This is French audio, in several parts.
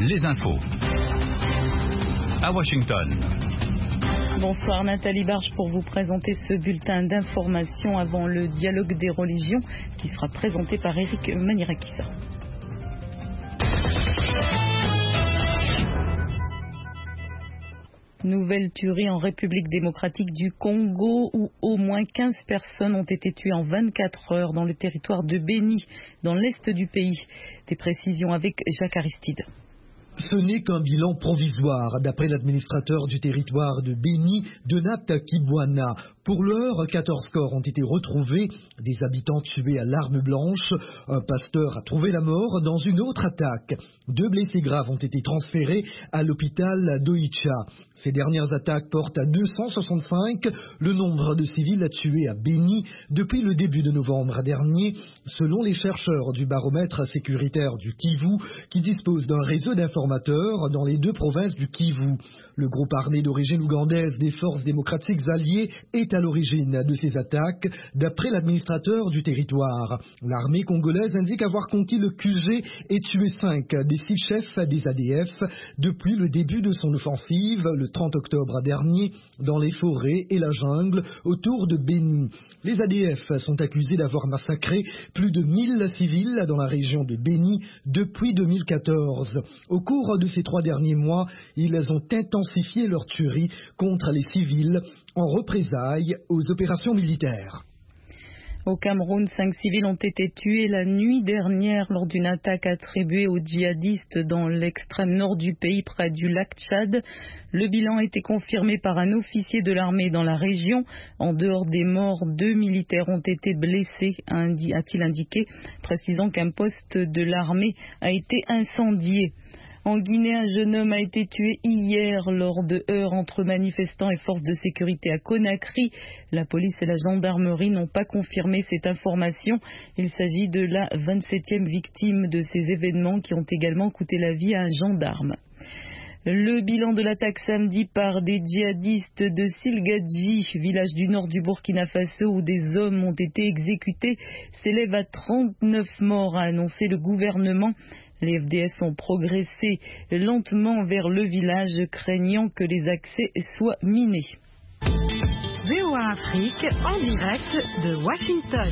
les infos. À Washington. Bonsoir Nathalie Barge pour vous présenter ce bulletin d'information avant le dialogue des religions qui sera présenté par Éric Manirakisa. Nouvelle tuerie en République démocratique du Congo où au moins 15 personnes ont été tuées en 24 heures dans le territoire de Béni, dans l'est du pays. Des précisions avec Jacques Aristide. Ce n'est qu'un bilan provisoire, d'après l'administrateur du territoire de Béni, Donat Kibwana. Pour l'heure, 14 corps ont été retrouvés, des habitants tués à l'arme blanche. Un pasteur a trouvé la mort dans une autre attaque. 2 blessés graves ont été transférés à l'hôpital d'Oicha. Ces dernières attaques portent à 265 le nombre de civils tués à Béni depuis le début de novembre dernier, selon les chercheurs du baromètre sécuritaire du Kivu, qui dispose d'un réseau d'informateurs dans les 2 provinces du Kivu. Le groupe armé d'origine ougandaise des forces démocratiques alliées est à l'origine de ces attaques, d'après l'administrateur du territoire. L'armée congolaise indique avoir conquis le QG et tué 5 des 6 chefs des ADF depuis le début de son offensive, le 30 octobre dernier, dans les forêts et la jungle autour de Béni. Les ADF sont accusés d'avoir massacré plus de 1000 civils dans la région de Béni depuis 2014. Au cours de ces 3 derniers mois, ils ont intensifié leur tuerie contre les civils en représailles aux opérations militaires. Au Cameroun, 5 civils ont été tués la nuit dernière lors d'une attaque attribuée aux djihadistes dans l'extrême nord du pays près du lac Tchad. Le bilan a été confirmé par un officier de l'armée dans la région. En dehors des morts, 2 militaires ont été blessés, a-t-il indiqué, précisant qu'un poste de l'armée a été incendié. En Guinée, un jeune homme a été tué hier lors de heurts entre manifestants et forces de sécurité à Conakry. La police et la gendarmerie n'ont pas confirmé cette information. Il s'agit de la 27e victime de ces événements qui ont également coûté la vie à un gendarme. Le bilan de l'attaque samedi par des djihadistes de Silgadji, village du nord du Burkina Faso où des hommes ont été exécutés, s'élève à 39 morts, a annoncé le gouvernement. Les FDS ont progressé lentement vers le village, craignant que les accès soient minés. VOA Afrique, en direct de Washington.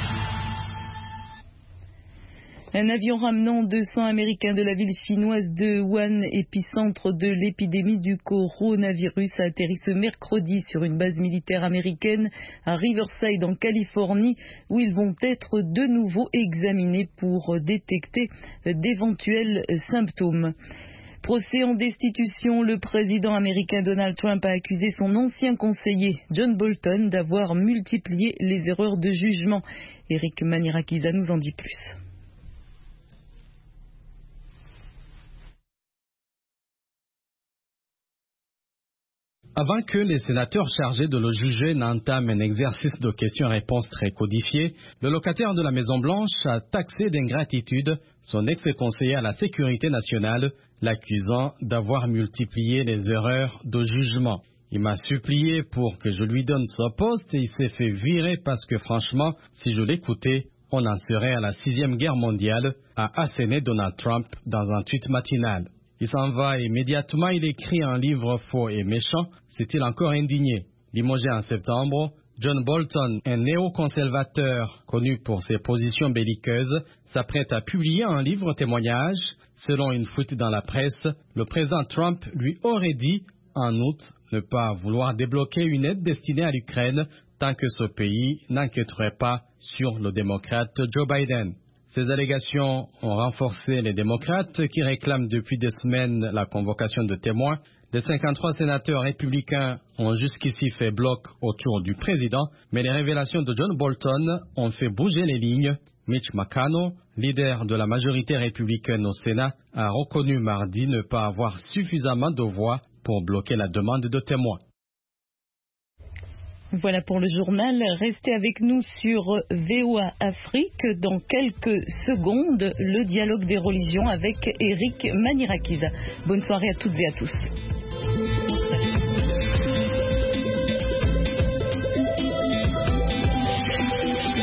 Un avion ramenant 200 Américains de la ville chinoise de Wuhan, épicentre de l'épidémie du coronavirus, a atterri ce mercredi sur une base militaire américaine à Riverside en Californie, où ils vont être de nouveau examinés pour détecter d'éventuels symptômes. Procès en destitution, le président américain Donald Trump a accusé son ancien conseiller John Bolton d'avoir multiplié les erreurs de jugement. Éric Manirakisa nous en dit plus. Avant que les sénateurs chargés de le juger n'entament un exercice de questions-réponses très codifié, le locataire de la Maison-Blanche a taxé d'ingratitude son ex-conseiller à la sécurité nationale, l'accusant d'avoir multiplié les erreurs de jugement. Il m'a supplié pour que je lui donne son poste et il s'est fait virer parce que franchement, si je l'écoutais, on en serait à la 6e guerre mondiale, a asséné Donald Trump dans un tweet matinal. Il s'en va immédiatement, il écrit un livre faux et méchant, s'est-il encore indigné. Limogé en septembre, John Bolton, un néoconservateur connu pour ses positions belliqueuses, s'apprête à publier un livre témoignage. Selon une fuite dans la presse, le président Trump lui aurait dit, en août, ne pas vouloir débloquer une aide destinée à l'Ukraine tant que ce pays n'enquêterait pas sur le démocrate Joe Biden. Ces allégations ont renforcé les démocrates qui réclament depuis des semaines la convocation de témoins. Les 53 sénateurs républicains ont jusqu'ici fait bloc autour du président, mais les révélations de John Bolton ont fait bouger les lignes. Mitch McConnell, leader de la majorité républicaine au Sénat, a reconnu mardi ne pas avoir suffisamment de voix pour bloquer la demande de témoins. Voilà pour le journal. Restez avec nous sur VOA Afrique. Dans quelques secondes, le dialogue des religions avec Éric Manirakisa. Bonne soirée à toutes et à tous.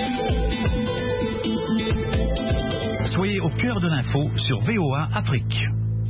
Soyez au cœur de l'info sur VOA Afrique.